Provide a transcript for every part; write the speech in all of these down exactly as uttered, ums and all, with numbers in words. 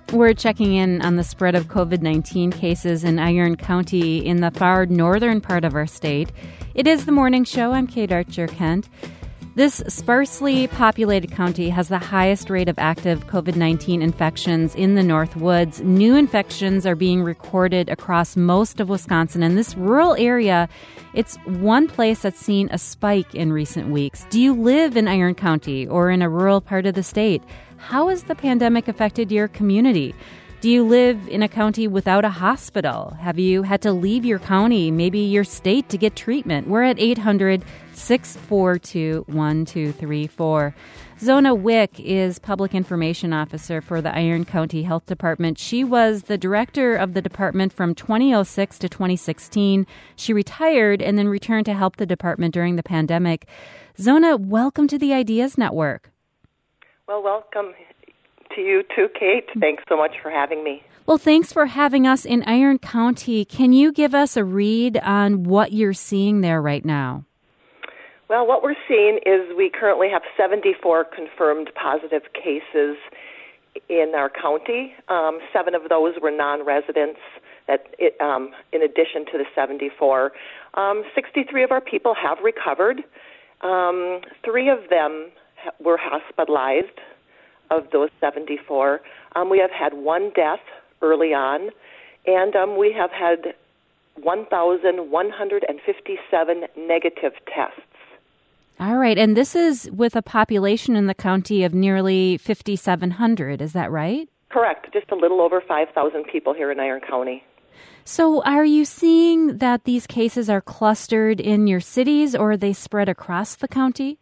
We're checking in on the spread of COVID nineteen cases in Iron County in the far northern part of our state. It is the morning show. I'm Kate Archer-Kent. This sparsely populated county has the highest rate of active COVID nineteen infections in the North Woods. New infections are being recorded across most of Wisconsin. And this rural area, it's one place that's seen a spike in recent weeks. Do you live in Iron County or in a rural part of the state? How has the pandemic affected your community? Do you live in a county without a hospital? Have you had to leave your county, maybe your state, to get treatment? We're at eight hundred, six four two, one two three four. Zona Wick is Public Information Officer for the Iron County Health Department. She was the director of the department from twenty oh six to twenty sixteen. She retired and then returned to help the department during the pandemic. Zona, welcome to the Ideas Network. Well, welcome to you too, Kate. Thanks so much for having me. Well, thanks for having us in Iron County. Can you give us a read on what you're seeing there right now? Well, what we're seeing is we currently have seventy-four confirmed positive cases in our county. Um, seven of those were non-residents, that it, um, in addition to the seventy-four. Um, sixty-three of our people have recovered. Um, three of them were hospitalized of those seventy-four. Um, we have had one death early on, and um, we have had one thousand one hundred fifty-seven negative tests. All right, and this is with a population in the county of nearly fifty-seven hundred, is that right? Correct, just a little over five thousand people here in Iron County. So are you seeing that these cases are clustered in your cities, or are they spread across the county?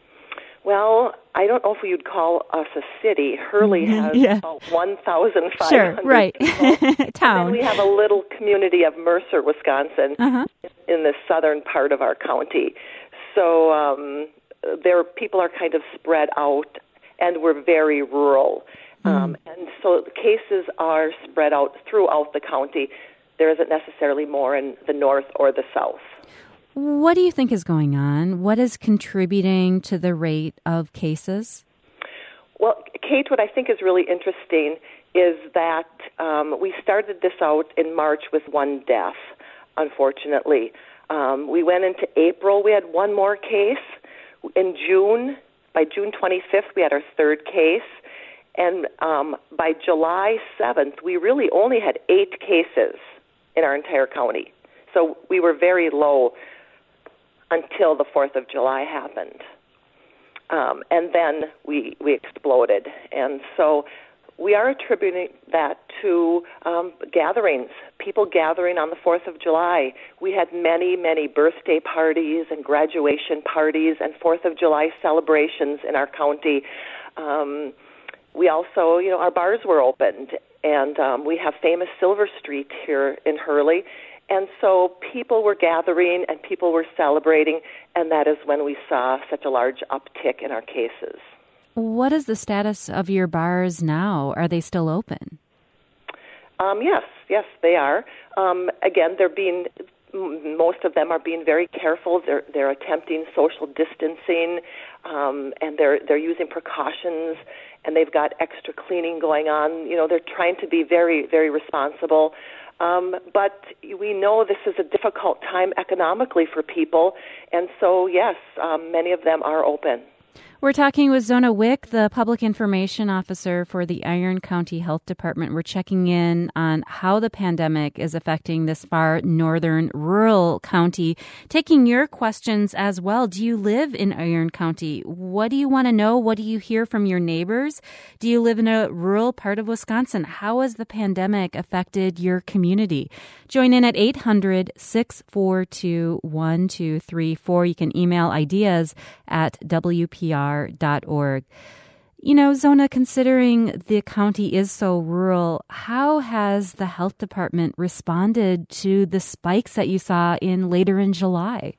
Well, I don't know if you'd call us a city. Hurley has yeah. about one thousand five hundred sure, right. people. Town. And then we have a little community of Mercer, Wisconsin, uh-huh. in the southern part of our county. So um, there, people are kind of spread out, and we're very rural. Mm. Um, and so the cases are spread out throughout the county. There isn't necessarily more in the north or the south. What do you think is going on? What is contributing to the rate of cases? Well, Kate, what I think is really interesting is that um, we started this out in March with one death, unfortunately. Um, we went into April, we had one more case. In June, by June twenty-fifth, we had our third case. And um, by July seventh, we really only had eight cases in our entire county. So we were very low until the fourth of July happened. Um, and then we we exploded. And so we are attributing that to um, gatherings, people gathering on the fourth of July. We had many, many birthday parties and graduation parties and fourth of July celebrations in our county. Um, we also, you know, our bars were opened, and um, we have famous Silver Street here in Hurley. And so people were gathering and people were celebrating, and that is when we saw such a large uptick in our cases. What is the status of your bars now? Are they still open? Um, yes, yes, they are. Um, again, they're being, most of them are being very careful. They're they're attempting social distancing, um, and they're they're using precautions, and they've got extra cleaning going on. You know, they're trying to be very, very responsible. Um, but we know this is a difficult time economically for people, and so, yes, um, many of them are open. We're talking with Zona Wick, the Public Information Officer for the Iron County Health Department. We're checking in on how the pandemic is affecting this far northern rural county. Taking your questions as well. Do you live in Iron County? What do you want to know? What do you hear from your neighbors? Do you live in a rural part of Wisconsin? How has the pandemic affected your community? Join in at eight hundred, six four two, one two three four. You can email ideas at W P R dot org. You know, Zona, considering the county is so rural, how has the health department responded to the spikes that you saw in later in July?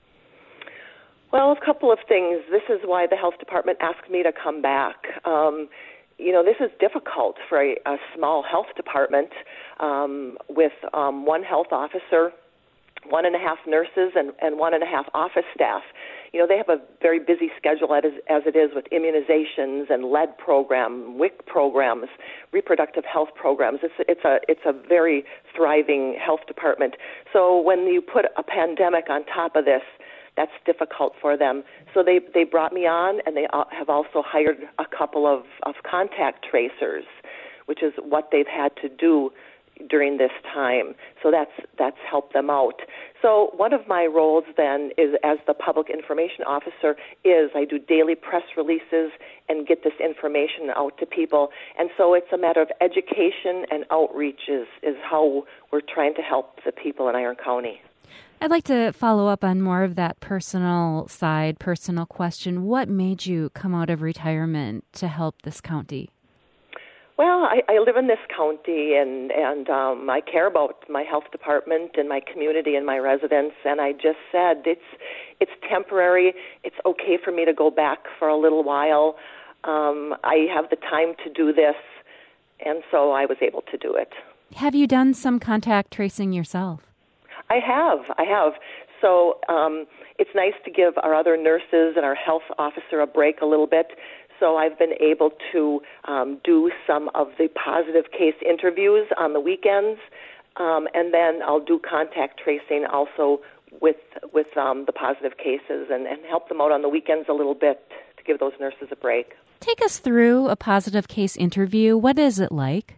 Well, a couple of things. This is why the health department asked me to come back. Um, you know, this is difficult for a, a small health department um, with um, one health officer, one and a half nurses and, and one and a half office staff. You know, they have a very busy schedule as, as it is with immunizations and lead program, W I C programs, reproductive health programs. It's it's a it's a very thriving health department. So when you put a pandemic on top of this, that's difficult for them. So they, they brought me on, and they have also hired a couple of, of contact tracers, which is what they've had to do during this time. So that's that's helped them out. So one of my roles then is, as the public information officer, is I do daily press releases and get this information out to people. And so it's a matter of education and outreach is, is how we're trying to help the people in Iron County. I'd like to follow up on more of that personal side, personal question. What made you come out of retirement to help this county? Well, I, I live in this county, and, and um, I care about my health department and my community and my residents, and I just said it's it's temporary. It's okay for me to go back for a little while. Um, I have the time to do this, and so I was able to do it. Have you done some contact tracing yourself? I have. I have. So um, it's nice to give our other nurses and our health officer a break a little bit. So I've been able to um, do some of the positive case interviews on the weekends, um, and then I'll do contact tracing also with with um, the positive cases and, and help them out on the weekends a little bit to give those nurses a break. Take us through a positive case interview. What is it like?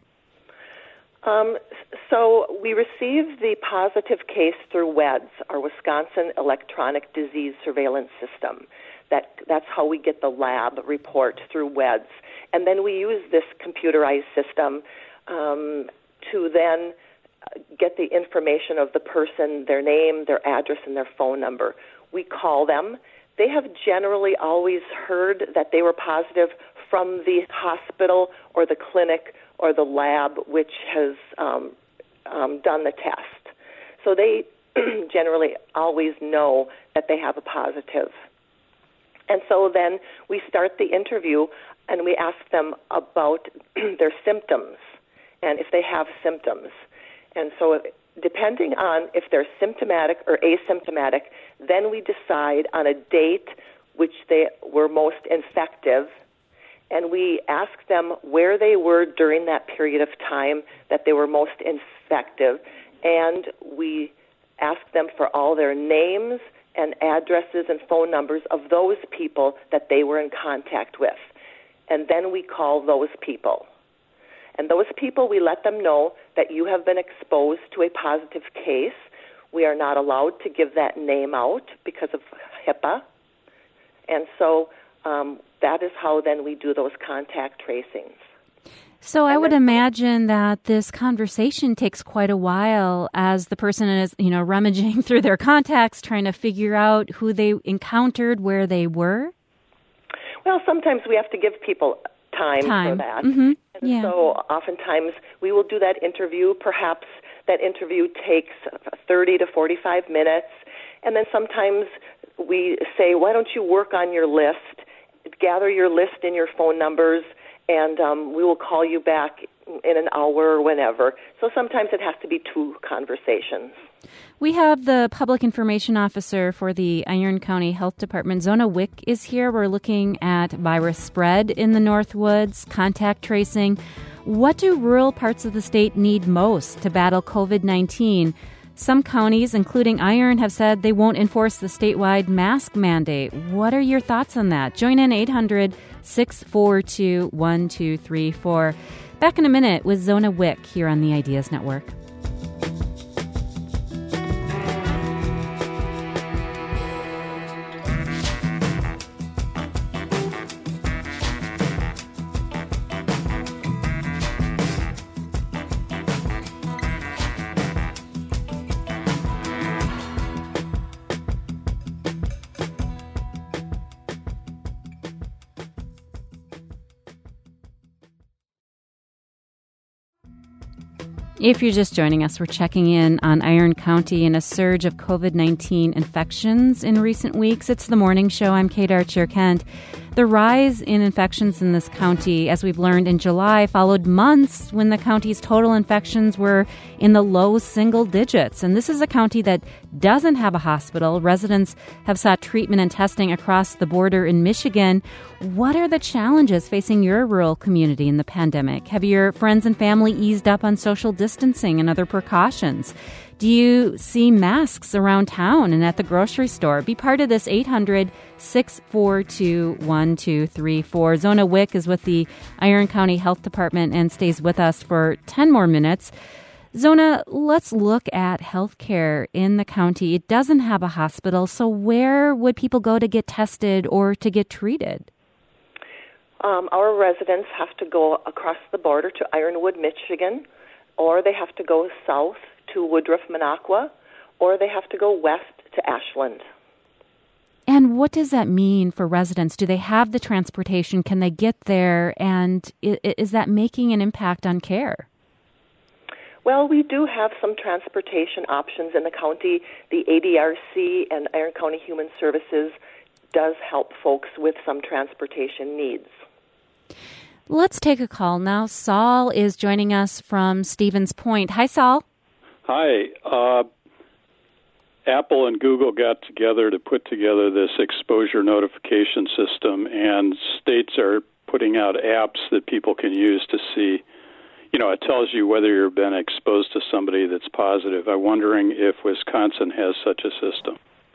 Um, so we receive the positive case through W E D S, our Wisconsin Electronic Disease Surveillance System. That that's how we get the lab report through W E D S. And then we use this computerized system um, to then get the information of the person, their name, their address, and their phone number. We call them. They have generally always heard that they were positive from the hospital or the clinic or the lab which has um, um, done the test. So they generally always know that they have a positive. And so then we start the interview and we ask them about their symptoms and if they have symptoms. And so depending on if they're symptomatic or asymptomatic, then we decide on a date which they were most infective, and we ask them where they were during that period of time that they were most infective, and we ask them for all their names and addresses and phone numbers of those people that they were in contact with. And then we call those people. And those people, we let them know that you have been exposed to a positive case. We are not allowed to give that name out because of HIPAA. And so um, that is how then we do those contact tracings. So I would imagine that this conversation takes quite a while as the person is, you know, rummaging through their contacts, trying to figure out who they encountered, where they were. Well, sometimes we have to give people time, time. for that. Mm-hmm. And yeah. so oftentimes we will do that interview. Perhaps that interview takes thirty to forty-five minutes. And then sometimes we say, why don't you work on your list, gather your list and your phone numbers, and um, we will call you back in an hour or whenever. So sometimes it has to be two conversations. We have the public information officer for the Iron County Health Department. Zona Wick is here. We're looking at virus spread in the Northwoods, contact tracing. What do rural parts of the state need most to battle covid nineteen? Some counties, including Iron, have said they won't enforce the statewide mask mandate. What are your thoughts on that? Join in eight hundred, six four two, one two three four. Back in a minute with Zona Wick here on the Ideas Network. If you're just joining us, we're checking in on Iron County and a surge of covid nineteen infections in recent weeks. It's the morning show. I'm Kate Archer-Kent. The rise in infections in this county, as we've learned in July, followed months when the county's total infections were in the low single digits. And this is a county that doesn't have a hospital. Residents have sought treatment and testing across the border in Michigan. What are the challenges facing your rural community in the pandemic? Have your friends and family eased up on social distancing and other precautions? Do you see masks around town and at the grocery store? Be part of this eight hundred, six four two, one two three four. Zona Wick is with the Iron County Health Department and stays with us for ten more minutes. Zona, let's look at healthcare in the county. It doesn't have a hospital, so where would people go to get tested or to get treated? Um, our residents have to go across the border to Ironwood, Michigan, or they have to go south to Woodruff, Minocqua, or they have to go west to Ashland. And what does that mean for residents? Do they have the transportation? Can they get there? And is that making an impact on care? Well, we do have some transportation options in the county. The A D R C and Iron County Human Services does help folks with some transportation needs. Let's take a call now. Saul is joining us from Stevens Point. Hi, Saul. Hi. Uh, Apple and Google got together to put together this exposure notification system, and states are putting out apps that people can use to see, you know, it tells you whether you've been exposed to somebody that's positive. I'm wondering if Wisconsin has such a system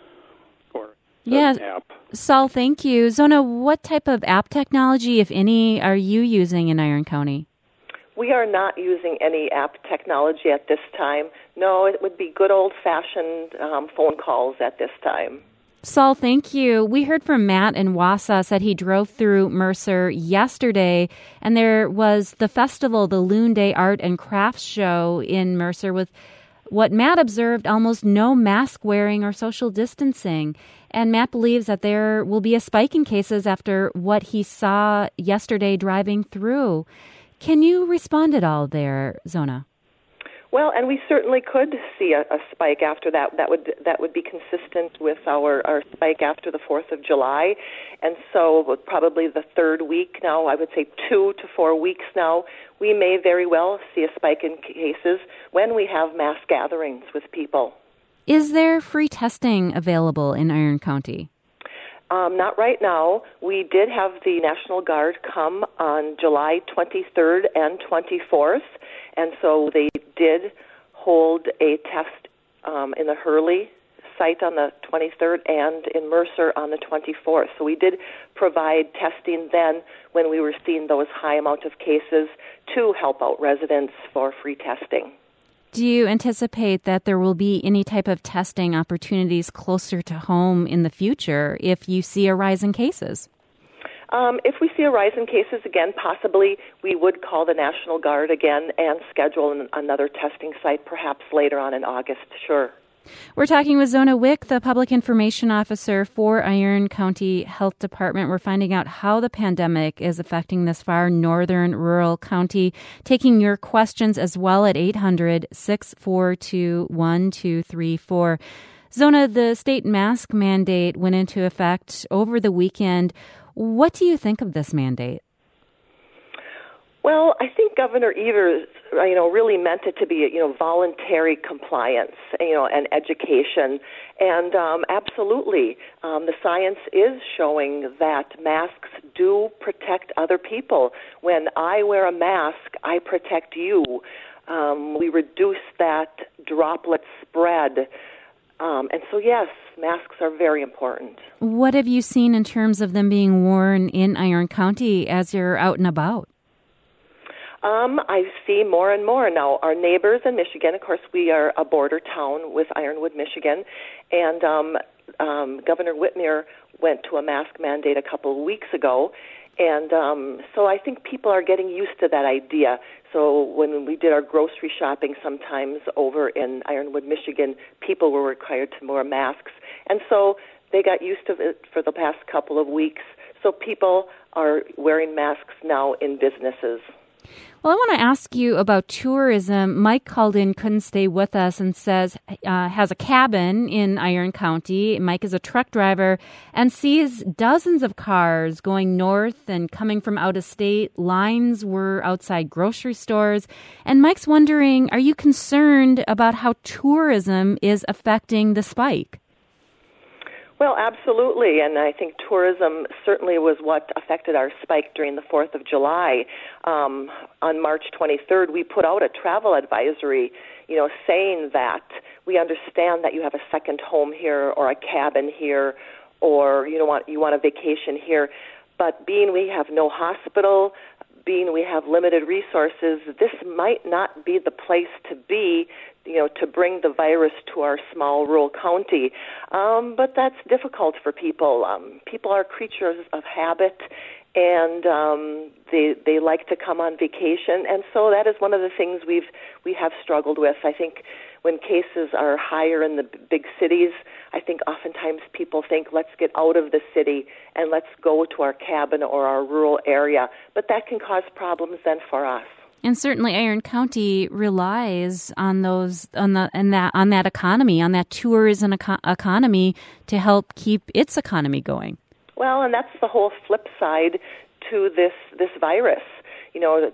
or yes. an app. Saul, thank you. Zona, what type of app technology, if any, are you using in Iron County? We are not using any app technology at this time. No, it would be good old-fashioned um, phone calls at this time. Saul, thank you. We heard from Matt in Wausau, said he drove through Mercer yesterday, and there was the festival, the Loon Day Art and Crafts Show in Mercer with what Matt observed, almost no mask wearing or social distancing. And Matt believes that there will be a spike in cases after what he saw yesterday driving through. Can you respond at all there, Zona? Well, and we certainly could see a, a spike after that. That would that would be consistent with our, our spike after the fourth of July. And so probably the third week now, I would say two to four weeks now, we may very well see a spike in cases when we have mass gatherings with people. Is there free testing available in Iron County? Um, not right now. We did have the National Guard come on July twenty-third and twenty-fourth, and so they did hold a test um, in the Hurley site on the twenty-third and in Mercer on the twenty-fourth. So we did provide testing then when we were seeing those high amount of cases to help out residents for free testing. Do you anticipate that there will be any type of testing opportunities closer to home in the future if you see a rise in cases? Um, if we see a rise in cases again, possibly we would call the National Guard again and schedule an, another testing site perhaps later on in August, sure. We're talking with Zona Wick, the Public Information Officer for Iron County Health Department. We're finding out how the pandemic is affecting this far northern rural county. Taking your questions as well at eight hundred, six four two, one two three four. Zona, the state mask mandate went into effect over the weekend. What do you think of this mandate? Well, I think Governor Evers, you know, really meant it to be, you know, voluntary compliance, you know, and education. And um, absolutely, um, the science is showing that masks do protect other people. When I wear a mask, I protect you. Um, we reduce that droplet spread. Um, and so, yes, masks are very important. What have you seen in terms of them being worn in Iron County as you're out and about? Um, I see more and more now. Our neighbors in Michigan, of course, we are a border town with Ironwood, Michigan, and um, um, Governor Whitmer went to a mask mandate a couple of weeks ago, and um, so I think people are getting used to that idea. So when we did our grocery shopping sometimes over in Ironwood, Michigan, people were required to wear masks, and so they got used to it for the past couple of weeks. So people are wearing masks now in businesses. Well, I want to ask you about tourism. Mike called in, couldn't stay with us, and says uh, has a cabin in Iron County. Mike is a truck driver and sees dozens of cars going north and coming from out of state. Lines were outside grocery stores. And Mike's wondering, are you concerned about how tourism is affecting the spike? Well, absolutely, and I think tourism certainly was what affected our spike during the fourth of July. Um, on March twenty-third, we put out a travel advisory, you know, saying that we understand that you have a second home here or a cabin here or you know want you want a vacation here, but being we have no hospital, being we have limited resources, this might not be the place to be, you know, to bring the virus to our small rural county. Um, but that's difficult for people. Um, people are creatures of habit, and um, they they like to come on vacation, and so that is one of the things we've we have struggled with. I think when cases are higher in the big cities, I think oftentimes people think, let's get out of the city and let's go to our cabin or our rural area. But that can cause problems then for us. And certainly Iron County relies on those on the and that on that economy, on that tourism eco- economy to help keep its economy going. Well, and that's the whole flip side to this this virus. You know,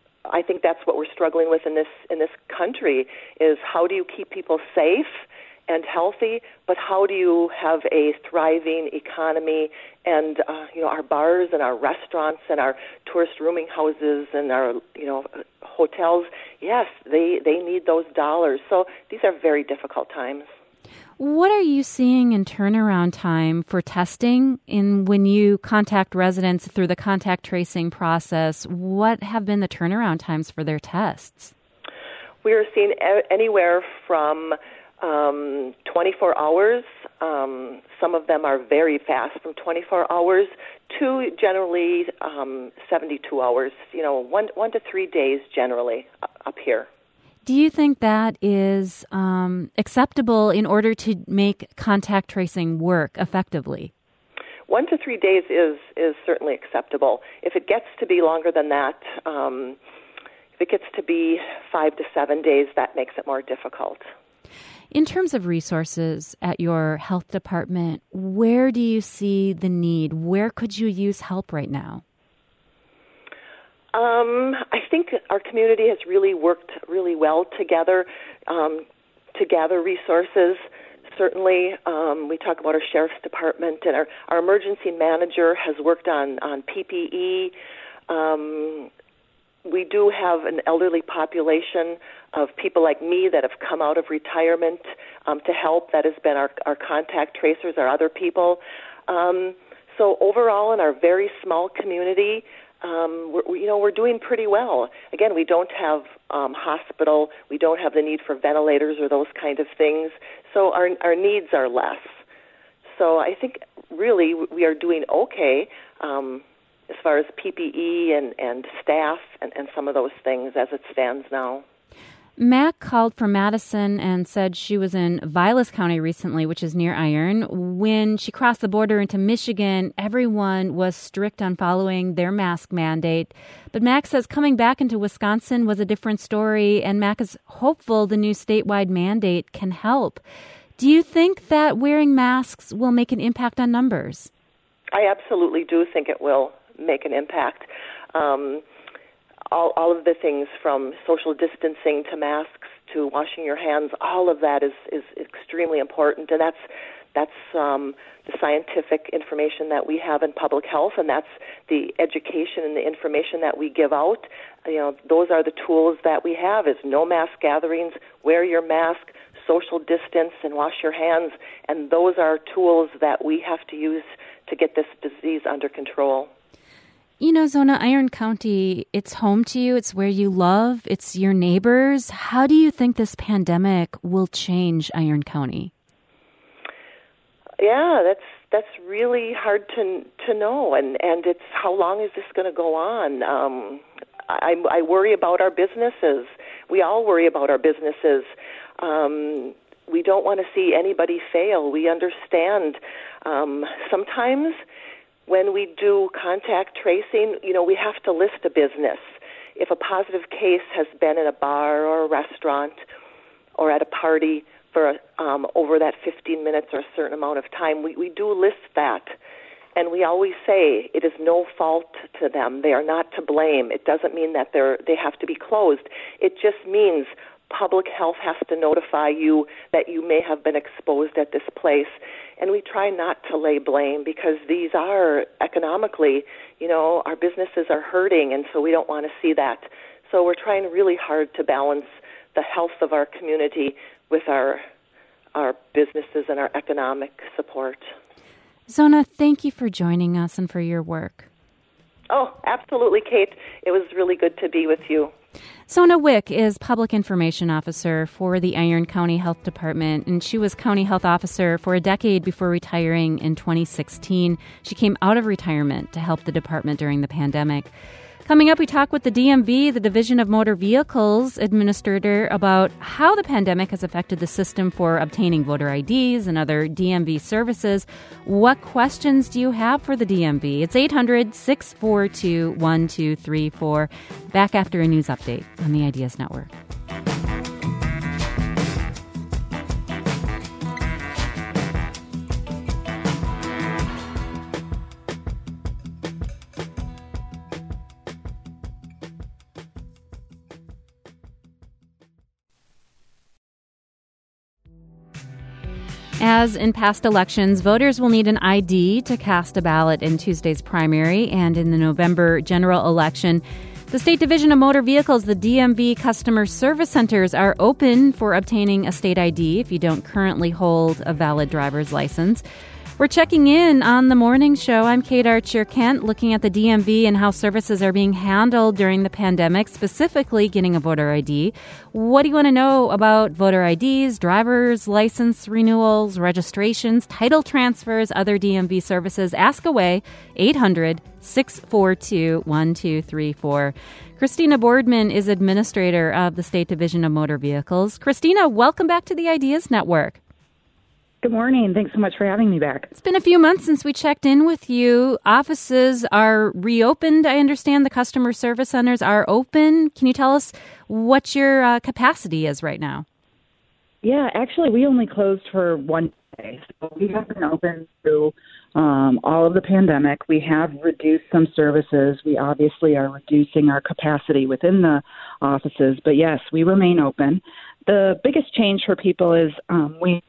I think that's what we're struggling with in this in this country is how do you keep people safe and healthy, but how do you have a thriving economy and uh, you know our bars and our restaurants and our tourist rooming houses and our you know hotels? Yes, they they need those dollars. So these are very difficult times. What are you seeing in turnaround time for testing in when you contact residents through the contact tracing process? What have been the turnaround times for their tests? We are seeing a- anywhere from um, twenty-four hours. Um, some of them are very fast, from twenty-four hours to generally um, seventy-two hours. You know, one one to three days generally up here. Do you think that is um, acceptable in order to make contact tracing work effectively? One to three days is is certainly acceptable. If it gets to be longer than that, um, if it gets to be five to seven days, that makes it more difficult. In terms of resources at your health department, where do you see the need? Where could you use help right now? Um, I think our community has really worked really well together um, to gather resources. Certainly, um, we talk about our sheriff's department, and our, our emergency manager has worked on, on P P E. Um, we do have an elderly population of people like me that have come out of retirement um, to help. That has been our, our contact tracers, our other people. Um, so overall, in our very small community, Um, we're, you know, we're doing pretty well. Again, we don't have um, hospital. We don't have the need for ventilators or those kind of things. So our our needs are less. So I think really we are doing okay um, as far as P P E and, and staff and, and some of those things as it stands now. Mac called from Madison and said she was in Vilas County recently, which is near Iron. When she crossed the border into Michigan, everyone was strict on following their mask mandate. But Mac says coming back into Wisconsin was a different story, and Mac is hopeful the new statewide mandate can help. Do you think that wearing masks will make an impact on numbers? I absolutely do think it will make an impact. Um All, all of the things from social distancing to masks to washing your hands, all of that is, is extremely important, and that's that's um, the scientific information that we have in public health, and that's the education and the information that we give out. You know, those are the tools that we have: is no mass gatherings, wear your mask, social distance, and wash your hands. And those are tools that we have to use to get this disease under control. You know, Zona, Iron County, it's home to you. It's where you love. It's your neighbors. How do you think this pandemic will change Iron County? Yeah, that's that's really hard to to know, and, and it's how long is this going to go on? Um, I, I worry about our businesses. We all worry about our businesses. Um, we don't want to see anybody fail. We understand um, sometimes when we do contact tracing, you know, we have to list a business. if a positive case has been in a bar or a restaurant or at a party for um, over that fifteen minutes or a certain amount of time, we, we do list that. And we always say it is no fault to them. They are not to blame. It doesn't mean that they're they have to be closed. It just means public health has to notify you that you may have been exposed at this place. And we try not to lay blame because these are economically, you know, our businesses are hurting, and so we don't want to see that. So we're trying really hard to balance the health of our community with our our businesses and our economic support. Zona, thank you for joining us and for your work. Oh, absolutely, Kate. It was really good to be with you. Zona Wick is Public Information Officer for the Iron County Health Department, and she was County Health Officer for a decade before retiring in twenty sixteen. She came out of retirement to help the department during the pandemic. Coming up, we talk with the D M V, the Division of Motor Vehicles Administrator, about how the pandemic has affected the system for obtaining voter I Ds and other D M V services. What questions do you have for the D M V? It's eight hundred, six four two, one two three four. Back after a news update on the Ideas Network. As in past elections, voters will need an I D to cast a ballot in Tuesday's primary and in the November general election. The State Division of Motor Vehicles, the D M V Customer Service Centers, are open for obtaining a state I D if you don't currently hold a valid driver's license. We're checking in on the morning show. I'm Kate Archer-Kent, looking at the D M V and how services are being handled during the pandemic, specifically getting a voter I D. What do you want to know about voter I Ds, driver's license renewals, registrations, title transfers, other D M V services? Ask away, eight hundred, six four two, one two three four. Christina Boardman is Administrator of the State Division of Motor Vehicles. Christina, welcome back to the Ideas Network. Good morning. Thanks so much for having me back. It's been a few months since we checked in with you. Offices are reopened. I understand the customer service centers are open. Can you tell us what your uh, capacity is right now? Yeah, actually, we only closed for one day. So we have been open through um, all of the pandemic. We have reduced some services. We obviously are reducing our capacity within the offices. But yes, we remain open. The biggest change for people is um, we...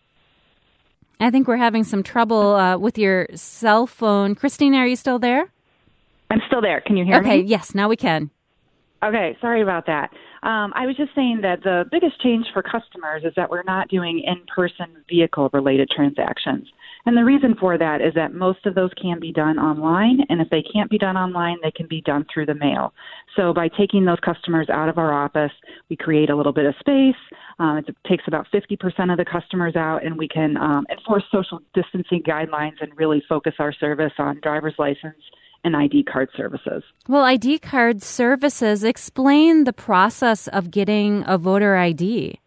I think we're having some trouble uh, with your cell phone. Christina, are you still there? I'm still there. Can you hear okay, me? Okay, yes, now we can. Okay, sorry about that. Um, I was just saying that the biggest change for customers is that we're not doing in-person vehicle-related transactions. And the reason for that is that most of those can be done online, and if they can't be done online, they can be done through the mail. So by taking those customers out of our office, we create a little bit of space. Um, it takes about fifty percent of the customers out, and we can um, enforce social distancing guidelines and really focus our service on driver's license and I D card services. Well, I D card services, explain the process of getting a voter I D.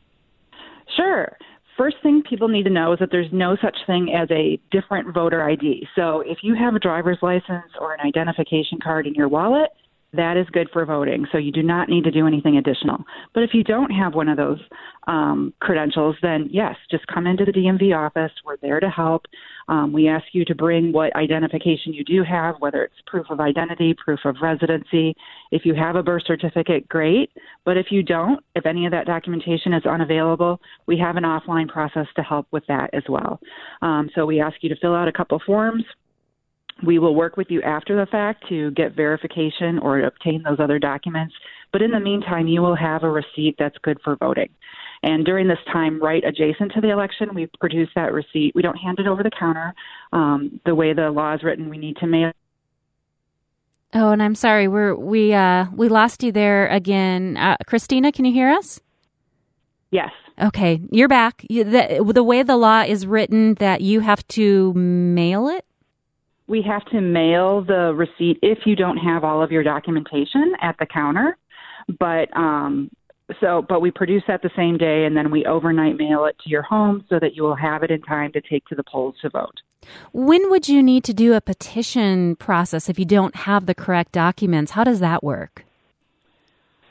Sure. First thing people need to know is that there's no such thing as a different voter I D. So if you have a driver's license or an identification card in your wallet, that is good for voting. So you do not need to do anything additional. But if you don't have one of those um, credentials, then yes, just come into the D M V office. We're there to help. Um, we ask you to bring what identification you do have, whether it's proof of identity, proof of residency. If you have a birth certificate, great. But if you don't, if any of that documentation is unavailable, we have an offline process to help with that as well. Um, so we ask you to fill out a couple forms. We will work with you after the fact to get verification or obtain those other documents. But in the meantime, you will have a receipt that's good for voting. And during this time, right adjacent to the election, we produce that receipt. We don't hand it over the counter. Um, the way the law is written, we need to mail. Oh, and I'm sorry, we're, we uh, we lost you there again. Uh, Christina, can you hear us? Yes. Okay, you're back. You, the, the way the law is written, that you have to mail it? We have to mail the receipt if you don't have all of your documentation at the counter. But um, so, but we produce that the same day, and then we overnight mail it to your home so that you will have it in time to take to the polls to vote. When would you need to do a petition process if you don't have the correct documents? How does that work?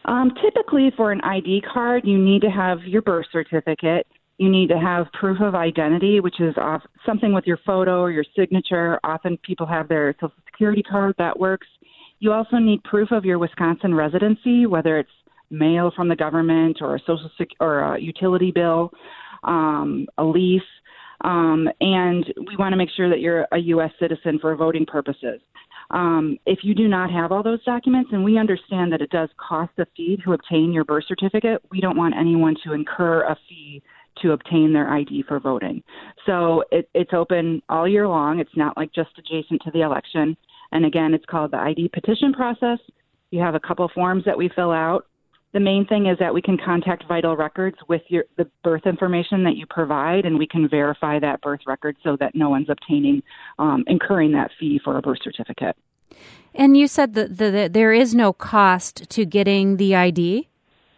Um, typically, for an I D card, you need to have your birth certificate. You need to have proof of identity, which is off, something with your photo or your signature. Often people have their Social Security card. That works. You also need proof of your Wisconsin residency, whether it's mail from the government or a social sec- or a utility bill, um, a lease. Um, and we want to make sure that you're a U S citizen for voting purposes. Um, if you do not have all those documents, and we understand that it does cost a fee to obtain your birth certificate, we don't want anyone to incur a fee to obtain their I D for voting. So it, it's open all year long. It's not like just adjacent to the election. And again, it's called the I D petition process. You have a couple forms that we fill out. The main thing is that we can contact Vital Records with your the birth information that you provide, and we can verify that birth record so that no one's obtaining, um, incurring that fee for a birth certificate. And you said that, the, that there is no cost to getting the I D?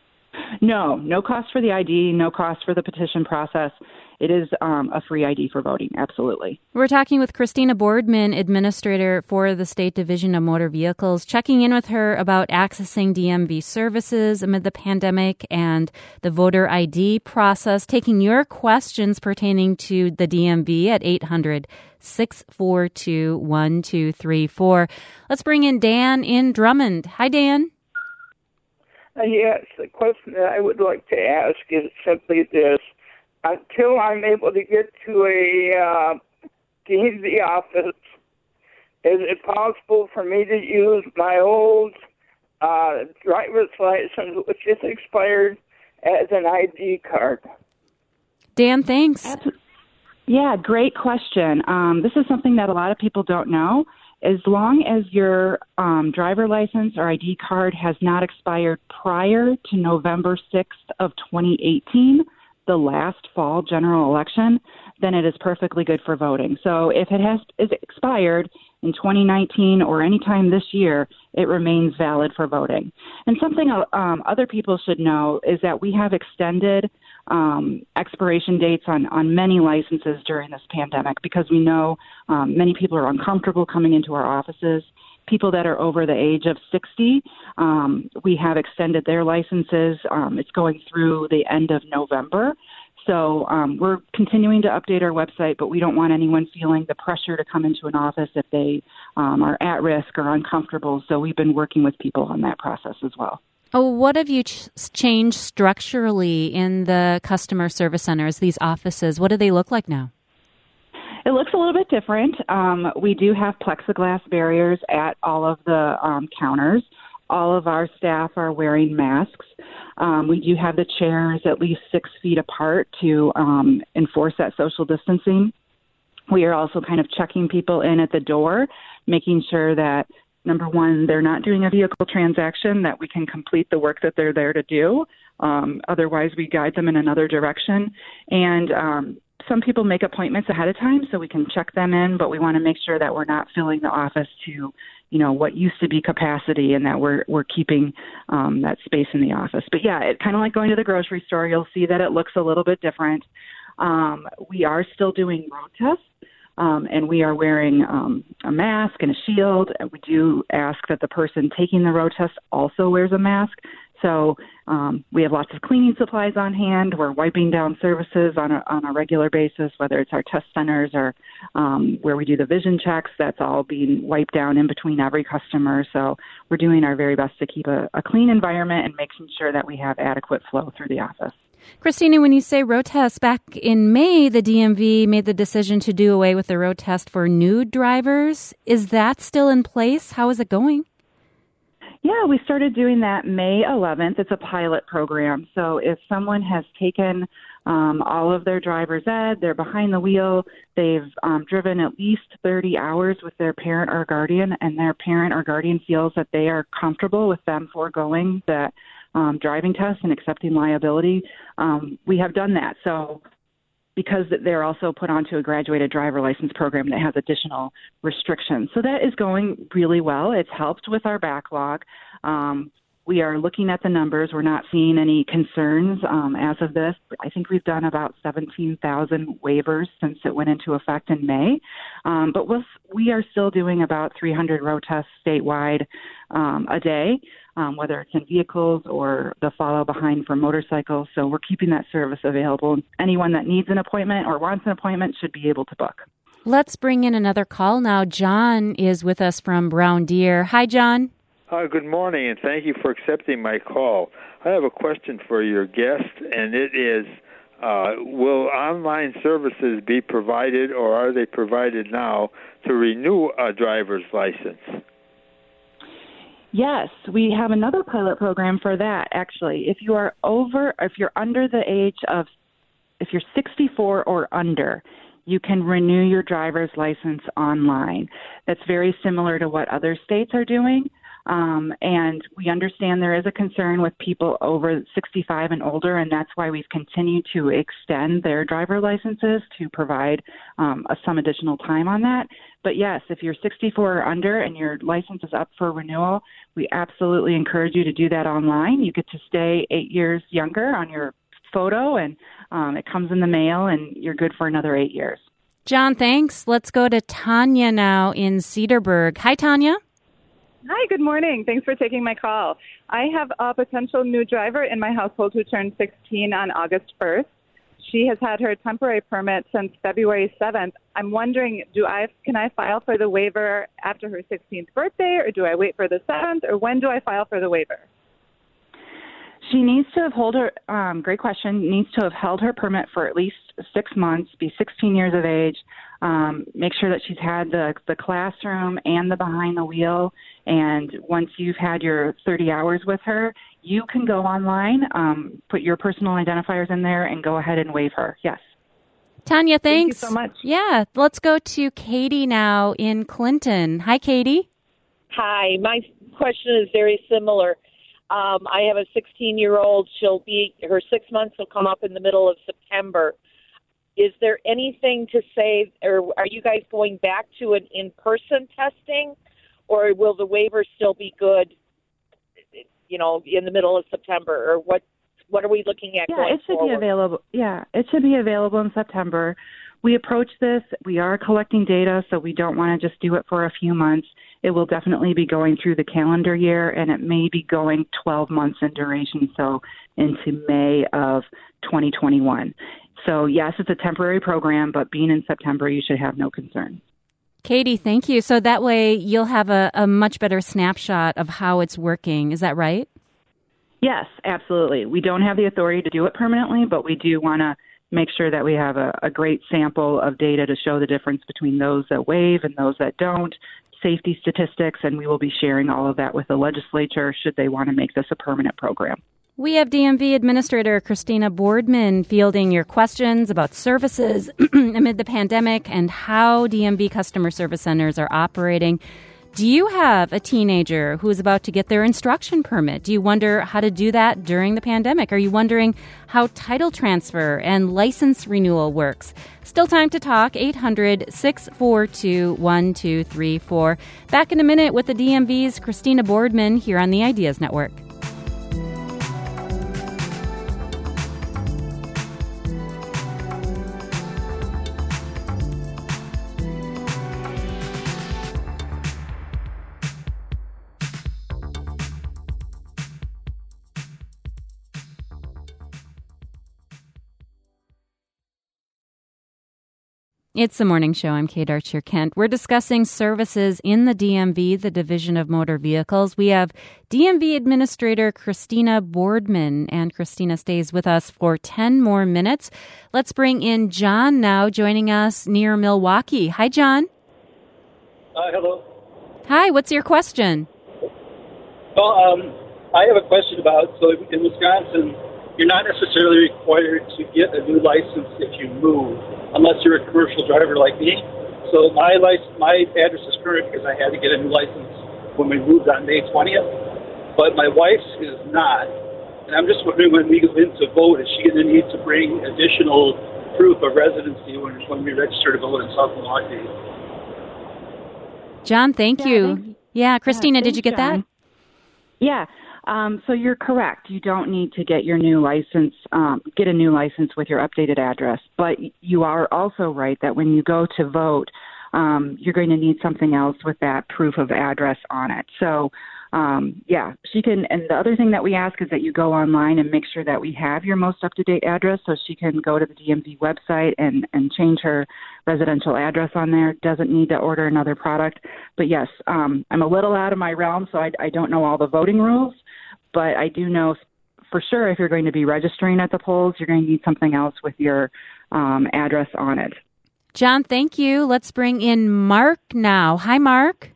No, no cost for the I D, no cost for the petition process. It is um, a free I D for voting, absolutely. We're talking with Christina Boardman, Administrator for the State Division of Motor Vehicles, checking in with her about accessing D M V services amid the pandemic and the voter I D process, taking your questions pertaining to the D M V at eight hundred, six four two, one two three four. Let's bring in Dan in Drummond. Hi, Dan. Uh, yes, the question that I would like to ask is simply this. Until I'm able to get to a uh, D M V office, is it possible for me to use my old uh, driver's license, which is expired, as an I D card? Dan, thanks. Yeah, great question. Um, this is something that a lot of people don't know. As long as your um, driver license or I D card has not expired prior to November sixth of twenty eighteen, the last fall general election, then it is perfectly good for voting. So if it has is expired in twenty nineteen or any time this year, it remains valid for voting. And something um, other people should know is that we have extended um, expiration dates on, on many licenses during this pandemic because we know um, many people are uncomfortable coming into our offices. People that are over the age of sixty, um, we have extended their licenses. Um, it's going through the end of November. So um, we're continuing to update our website, but we don't want anyone feeling the pressure to come into an office if they um, are at risk or uncomfortable. So we've been working with people on that process as well. Oh, what have you ch- changed structurally in the customer service centers, these offices? What do they look like now? It looks a little bit different. Um, we do have plexiglass barriers at all of the um, counters. All of our staff are wearing masks. Um, we do have the chairs at least six feet apart to um, enforce that social distancing. We are also kind of checking people in at the door, making sure that, number one, they're not doing a vehicle transaction, that we can complete the work that they're there to do. Um, otherwise, we guide them in another direction. And um, some people make appointments ahead of time so we can check them in, but we want to make sure that we're not filling the office to, you know, what used to be capacity and that we're we're keeping um, that space in the office. But yeah, it kind of like going to the grocery store. You'll see that it looks a little bit different. Um, we are still doing road tests. Um, and we are wearing um, a mask and a shield. We do ask that the person taking the road test also wears a mask. So um, we have lots of cleaning supplies on hand. We're wiping down services on a, on a regular basis, whether it's our test centers or um, where we do the vision checks. That's all being wiped down in between every customer. So we're doing our very best to keep a, a clean environment and making sure that we have adequate flow through the office. Christina, when you say road test, back in May, the D M V made the decision to do away with the road test for new drivers. Is that still in place? How is it going? Yeah, we started doing that May eleventh. It's a pilot program. So if someone has taken um, all of their driver's ed, they're behind the wheel, they've um, driven at least thirty hours with their parent or guardian, and their parent or guardian feels that they are comfortable with them foregoing that um, driving test and accepting liability, um, we have done that. So because they're also put onto a graduated driver license program that has additional restrictions. So that is going really well. It's helped with our backlog. Um, We are looking at the numbers. We're not seeing any concerns um, as of this. I think we've done about seventeen thousand waivers since it went into effect in May. Um, but we'll, we are still doing about three hundred road tests statewide um, a day, um, whether it's in vehicles or the follow behind for motorcycles. So we're keeping that service available. Anyone that needs an appointment or wants an appointment should be able to book. Let's bring in another call now. John is with us from Brown Deer. Hi, John. Hi, good morning, and thank you for accepting my call. I have a question for your guest, and it is, uh, will online services be provided, or are they provided now, to renew a driver's license? Yes, we have another pilot program for that, actually. If you are over, if you're under the age of, if you're sixty-four or under, you can renew your driver's license online. That's very similar to what other states are doing. Um, and we understand there is a concern with people over sixty-five and older, and that's why we've continued to extend their driver licenses to provide um, a, some additional time on that. But yes, if you're sixty-four or under and your license is up for renewal, we absolutely encourage you to do that online. You get to stay eight years younger on your photo, and um, it comes in the mail, and you're good for another eight years. John, thanks. Let's go to Tanya now in Cedarburg. Hi, Tanya. Hi, good morning. Thanks for taking my call. I have a potential new driver in my household who turned sixteen on August first. She has had her temporary permit since February seventh. I'm wondering, do I can I file for the waiver after her sixteenth birthday, or do I wait for the seventh, or when do I file for the waiver? She needs to have held her, um, great question, needs to have held her permit for at least six months, be sixteen years of age, um, make sure that she's had the, the classroom and the behind the wheel. And once you've had your thirty hours with her, you can go online, um, put your personal identifiers in there, and go ahead and waive her. Yes. Tanya, thanks. Thank you so much. Yeah, let's go to Katie now in Clinton. Hi, Katie. Hi, my question is very similar. Um, I have a sixteen-year-old. She'll be, her six months will come up in the middle of September. Is there anything to say, or are you guys going back to an in-person testing, or will the waiver still be good, you know, in the middle of September, or what? What are we looking at? Yeah, going it should forward? be available. Yeah, it should be available in September. We approach this. We are collecting data, so we don't want to just do it for a few months. It will definitely be going through the calendar year, and it may be going twelve months in duration, so into May of twenty twenty-one. So, yes, it's a temporary program, but being in September, you should have no concern. Katie, thank you. So that way you'll have a, a much better snapshot of how it's working. Is that right? Yes, absolutely. We don't have the authority to do it permanently, but we do want to make sure that we have a, a great sample of data to show the difference between those that waive and those that don't, safety statistics, and we will be sharing all of that with the legislature should they want to make this a permanent program. We have D M V Administrator Christina Boardman fielding your questions about services amid the pandemic and how D M V customer service centers are operating. Do you have a teenager who is about to get their instruction permit? Do you wonder how to do that during the pandemic? Are you wondering how title transfer and license renewal works? Still time to talk. eight hundred, six four two, one two three four. Back in a minute with the D M V's Christina Boardman here on the Ideas Network. It's the morning show. I'm Kate Archer-Kent. We're discussing services in the D M V, the Division of Motor Vehicles. We have D M V Administrator Christina Boardman, and Christina stays with us for ten more minutes. Let's bring in John now, joining us near Milwaukee. Hi, John. Uh, hello. Hi, what's your question? Well, um, I have a question about, so in Wisconsin, you're not necessarily required to get a new license if you move, unless you're a commercial driver like me. So my license, my address is current because I had to get a new license when we moved on May twentieth, but my wife's is not. And I'm just wondering, when we go in to vote, is she going to need to bring additional proof of residency when, when we register to vote in South Milwaukee? John, thank Yeah, you. thanks. Yeah, Christina, Yeah, did you get thanks, that? John. Yeah. Um, so you're correct. You don't need to get your new license, um, get a new license with your updated address. But you are also right that when you go to vote, um, you're going to need something else with that proof of address on it. So, um, yeah, she can. And the other thing that we ask is that you go online and make sure that we have your most up-to-date address, so she can go to the D M V website and, and change her residential address on there. Doesn't need to order another product. But yes, um, I'm a little out of my realm, so I, I don't know all the voting rules. But I do know for sure if you're going to be registering at the polls, you're going to need something else with your um, address on it. John, thank you. Let's bring in Mark now. Hi, Mark.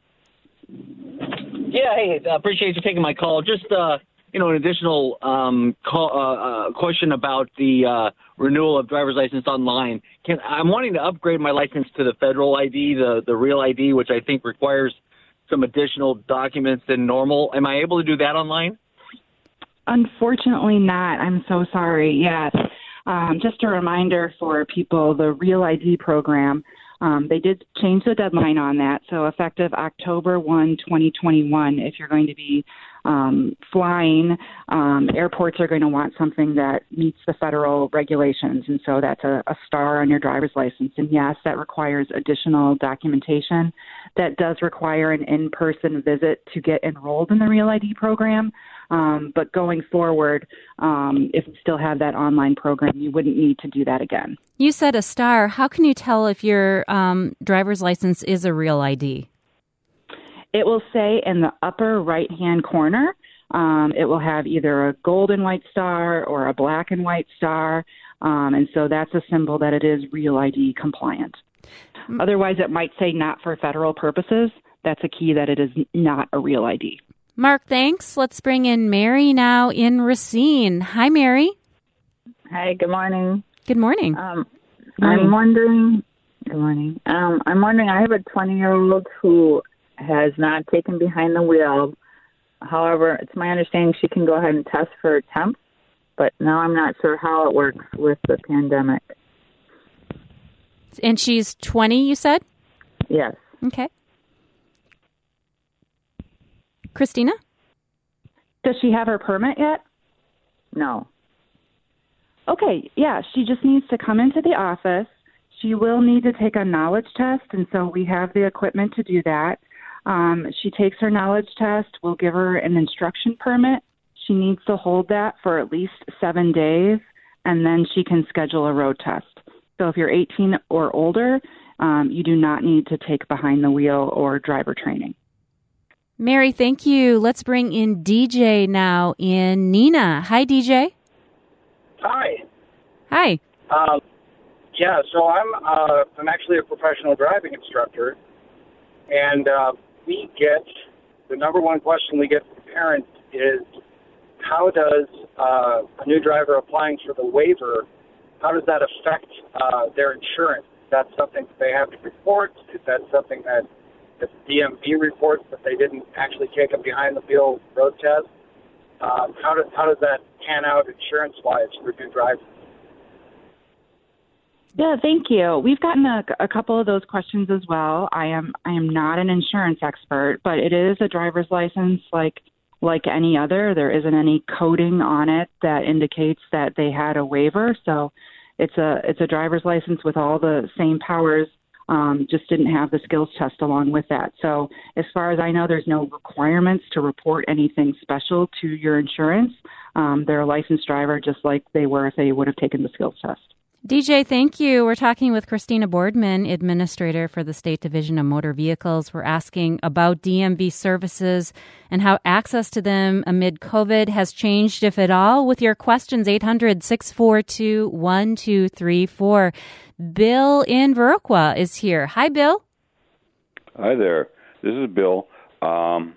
Yeah, hey, I appreciate you taking my call. Just, uh, you know, an additional um, call, uh, uh, question about the uh, renewal of driver's license online. Can, I'm wanting to upgrade my license to the federal I D, the, the real I D, which I think requires some additional documents than normal. Am I able to do that online? Unfortunately not. I'm so sorry. Yes. Um, just a reminder for people, the Real I D program, um, they did change the deadline on that. So effective October first, twenty twenty-one, if you're going to be um, flying, um, airports are going to want something that meets the federal regulations. And so that's a, a star on your driver's license. And yes, that requires additional documentation. That does require an in-person visit to get enrolled in the Real I D program. Um, but going forward, um, if we still have that online program, you wouldn't need to do that again. You said a star. How can you tell if your um, driver's license is a real I D? It will say in the upper right-hand corner, um, it will have either a gold and white star or a black and white star. Um, and so that's a symbol that it is Real I D compliant. Mm-hmm. Otherwise, it might say not for federal purposes. That's a key that it is not a Real I D. Mark, thanks. Let's bring in Mary now in Racine. Hi, Mary. Hi, good morning. Good morning. Um, I'm wondering, good morning. Um, I'm wondering, I have a twenty-year-old who has not taken behind the wheel. However, it's my understanding she can go ahead and test for temp, but now I'm not sure how it works with the pandemic. And she's twenty, you said? Yes. Okay. Christina? Does she have her permit yet? No. Okay, yeah, she just needs to come into the office. She will need to take a knowledge test, and so we have the equipment to do that. Um, she takes her knowledge test. We'll give her an instruction permit. She needs to hold that for at least seven days, and then she can schedule a road test. So if you're eighteen or older, um, you do not need to take behind the wheel or driver training. Mary, thank you. Let's bring in D J now in Neenah. Hi, D J. Hi. Hi. Um, yeah, so I'm uh, I'm actually a professional driving instructor, and uh, we get the number one question we get from parents is, how does uh, a new driver applying for the waiver, how does that affect uh, their insurance? Is that something that they have to report? Is that something that the D M V reports that they didn't actually take a behind-the-wheel road test? Um, how, does, how does that pan out insurance-wise for new drivers? Yeah, thank you. We've gotten a, a couple of those questions as well. I am I am not an insurance expert, but it is a driver's license like like any other. There isn't any coding on it that indicates that they had a waiver. So it's a it's a driver's license with all the same powers. Um, just didn't have the skills test along with that. So as far as I know, there's no requirements to report anything special to your insurance. Um, they're a licensed driver just like they were if they would have taken the skills test. D J, thank you. We're talking with Christina Boardman, Administrator for the State Division of Motor Vehicles. We're asking about D M V services and how access to them amid COVID has changed, if at all. With your questions, eight hundred, six four two, one two three four. Bill in Viroqua is here. Hi, Bill. Hi there. This is Bill. Um,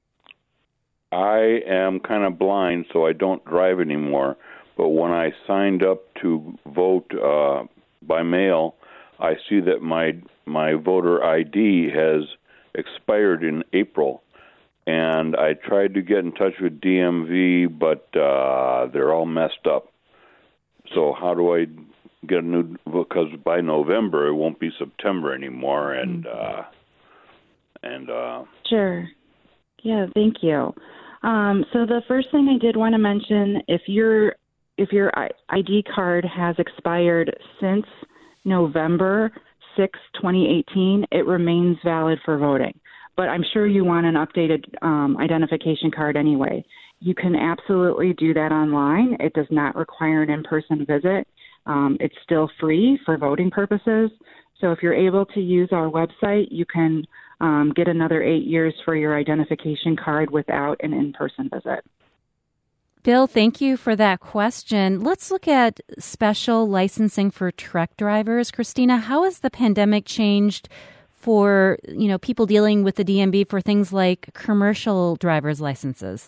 I am kind of blind, so I don't drive anymore. But when I signed up to vote uh, by mail, I see that my my voter I D has expired in April. And I tried to get in touch with D M V, but uh, they're all messed up. So how do I get a new, because by November it won't be September anymore, and uh, and uh, sure, yeah, thank you. Um, so the first thing I did want to mention, if your if your I D card has expired since November sixth, twenty eighteen, it remains valid for voting. But I'm sure you want an updated um, identification card anyway. You can absolutely do that online. It does not require an in-person visit. Um, it's still free for voting purposes. So if you're able to use our website, you can um, get another eight years for your identification card without an in-person visit. Bill, thank you for that question. Let's look at special licensing for truck drivers. Christina, how has the pandemic changed for, you know, people dealing with the D M V for things like commercial driver's licenses?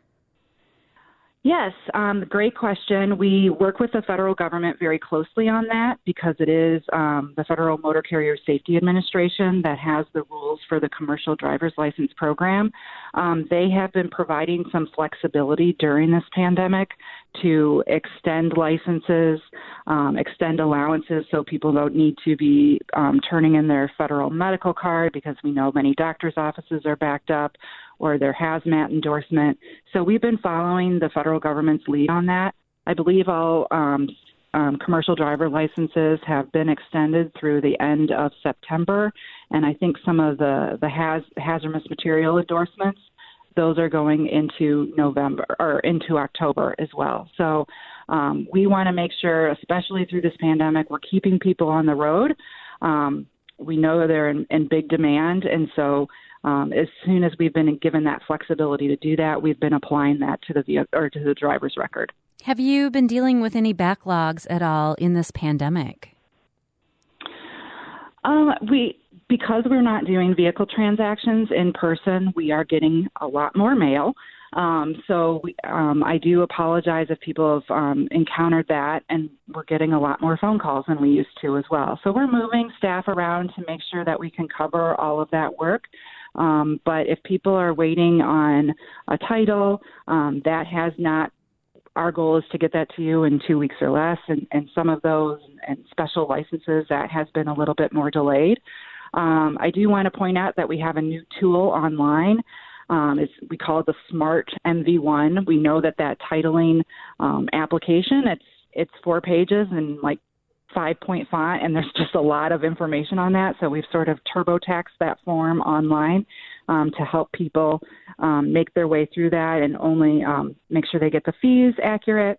Yes, um, great question. We work with the federal government very closely on that because it is um, the Federal Motor Carrier Safety Administration that has the rules for the commercial driver's license program. Um, they have been providing some flexibility during this pandemic to extend licenses, um, extend allowances so people don't need to be um, turning in their federal medical card because we know many doctors' offices are backed up, or their hazmat endorsement. So we've been following the federal government's lead on that. I believe all um, um, commercial driver licenses have been extended through the end of September, and I think some of the, the haz- hazardous material endorsements, those are going into November or into October as well. So um, we want to make sure, especially through this pandemic, we're keeping people on the road. Um, we know they're in, in big demand, and so Um, as soon as we've been given that flexibility to do that, we've been applying that to the or to the driver's record. Have you been dealing with any backlogs at all in this pandemic? Um, we because we're not doing vehicle transactions in person, we are getting a lot more mail. Um, so we, um, I do apologize if people have um, encountered that, and we're getting a lot more phone calls than we used to as well. So we're moving staff around to make sure that we can cover all of that work. Um, but if people are waiting on a title, um, that has not, our goal is to get that to you in two weeks or less. And, and some of those and special licenses, that has been a little bit more delayed. Um, I do want to point out that we have a new tool online. Um, it's, we call it the Smart M V one. We know that that titling um, application, it's it's four pages and like five point font, and there's just a lot of information on that. So we've sort of TurboTaxed that form online um, to help people um, make their way through that and only um, make sure they get the fees accurate.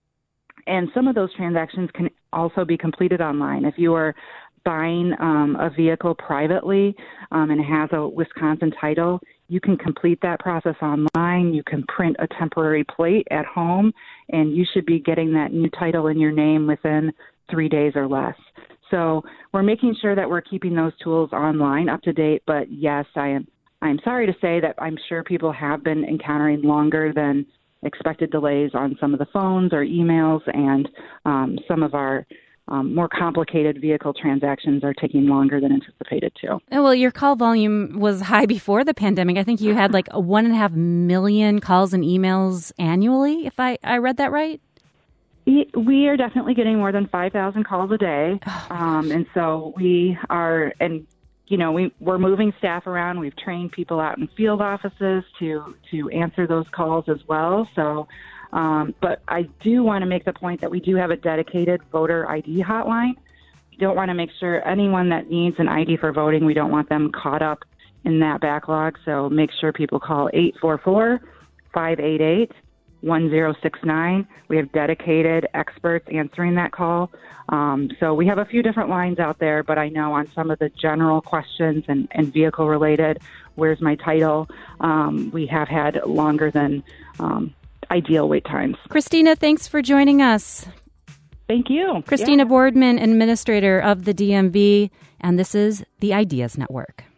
And some of those transactions can also be completed online. If you are buying um, a vehicle privately um, and it has a Wisconsin title, you can complete that process online. You can print a temporary plate at home, and you should be getting that new title in your name within three days or less. So we're making sure that we're keeping those tools online up to date. But yes, I am I'm sorry to say that I'm sure people have been encountering longer than expected delays on some of the phones or emails, and um, some of our um, more complicated vehicle transactions are taking longer than anticipated too. Oh, well, your call volume was high before the pandemic. I think you had like a one and a half million calls and emails annually, if I, I read that right. We are definitely getting more than five thousand calls a day. Oh, um, and so we are, and, you know, we, we're moving staff around. We've trained people out in field offices to, to answer those calls as well. So, um, but I do want to make the point that we do have a dedicated voter I D hotline. We don't want to make sure anyone that needs an I D for voting, we don't want them caught up in that backlog. So make sure people call eight four four, five eight eight, one zero six nine. We have dedicated experts answering that call. Um, so we have a few different lines out there, but I know on some of the general questions and, and vehicle related, where's my title, um, we have had longer than um, ideal wait times. Christina, thanks for joining us. Thank you. Christina yeah. Boardman, Administrator of the D M V, and this is the Ideas Network.